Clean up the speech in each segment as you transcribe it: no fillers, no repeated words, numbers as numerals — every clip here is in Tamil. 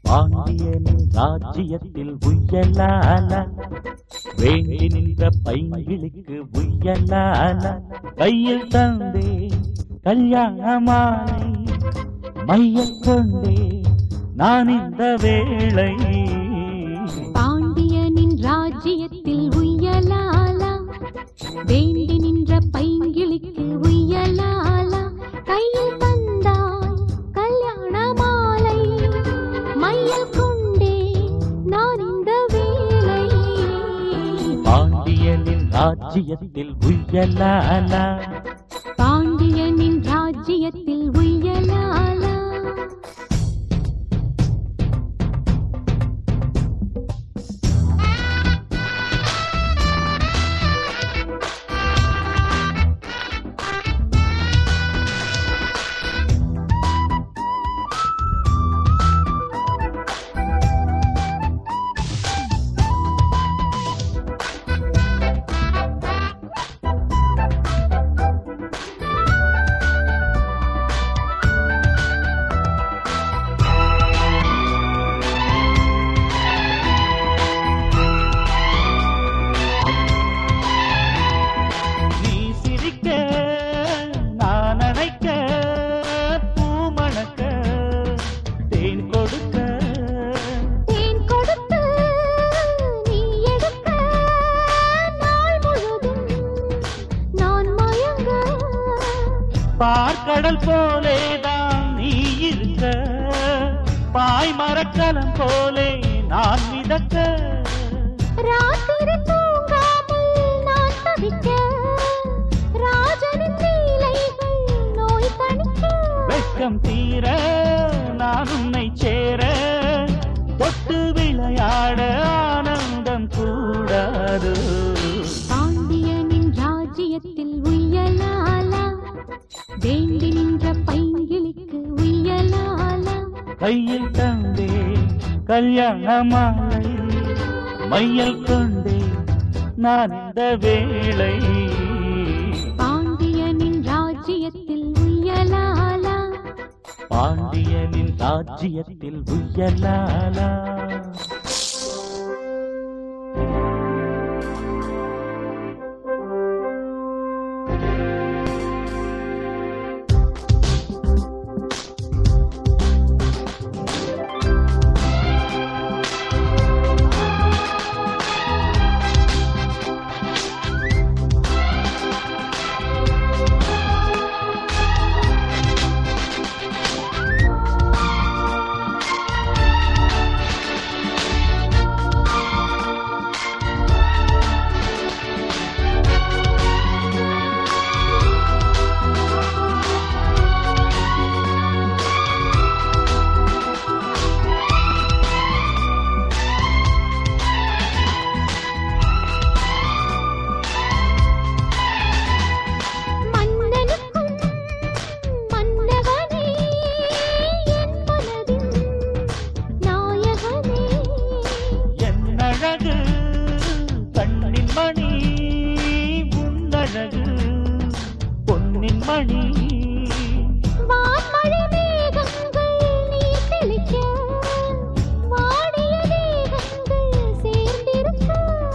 பாண்டியனின் ராஜ்யத்தில் உய்யலால வேண்டி நின்ற பைங்கிளுக்கு உய்யலால கையில் தந்தே கல்யாண மாலை மையல் கொண்டே நான் இந்த வேளை பாண்டியனின் ராஜ்யத்தில் உய்யலாலா வேண்டி நின்ற பைங்கிளுக்கு உய்யலாலா கையில் தந்தாய் கல்யாண மாலை மையல் கொண்டே நான் இந்த வேளை பாண்டியனின் ராஜ்யத்தில் உய்யலாலா பாண்டியனின் ராஜ்யத்தில் உய்யலாலா பார்க்கடல் போலேதான் நீ இருக்க பாய் மரக்கலம் போலே நான் மிதக்க ராத்திரி தூங்காமல் நான் தவிக்க ராஜனின் லீலைகள் நோய் தணிக்க வெட்கம் தீர நான் உன்னை சேர தொட்டு விளையாட ஆனந்தம் கூடாது பாண்டியனின் ராஜ்யத்தில் உய்யலாலா வேண்டி நின்ற பைங்கிளுக்கு உய்யலாலா கையில் தந்தே கல்யாண மாலை மையல் கொண்டே நான் இந்த வேளை பாண்டியனின் ராஜ்யத்தில் உய்யலாலா பாண்டியனின் ராஜ்யத்தில் உய்யலாலா பொன்னின் மணி வான்மழை மேகங்கள் நீர் தெளிக்க வாடிய தேகங்கள் சேர்ந்திருக்க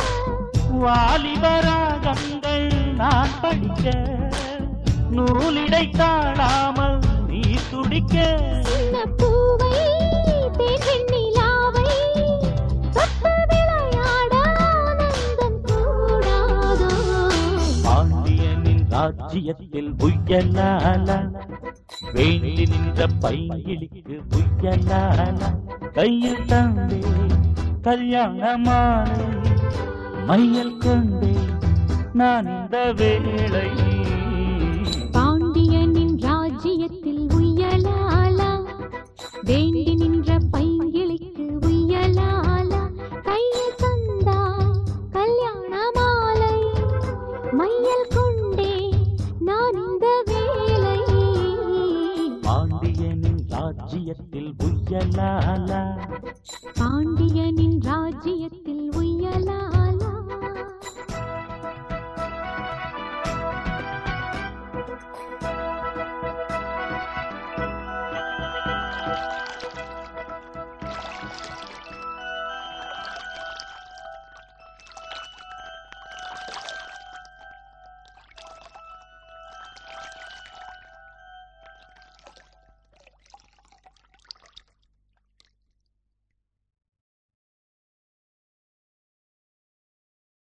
வாலிபராகங்கள் நான் படிக்க நூலிடை தாழாமல் நீ துடிக்க சின்ன பூவை தேன் நிலாவை தொட்டு விளையாட ஆனந்தம் கூடாதோ பாண்டியனின் ராஜ்யத்தில் உய்யலாலா வேண்டி நின்ற பைங்கிளுக்கு உய்யலாலா கையில் தந்தே கல்யாண மாலை மையல் கொண்டே நான் இந்த வேளை பாண்டியனின் ராஜ்யத்தில் உய்யலாலா வேண்டி நின்ற பைங்கிளுக்கு உய்யலாலா கையில் தந்தாய் கல்யாண மாலை மையல் கொண்டே நான் இந்த வேளை பாண்டியனின் ராஜ்யத்தில் உய்யலாலா பாண்டியனின் ராஜ்யத்தில்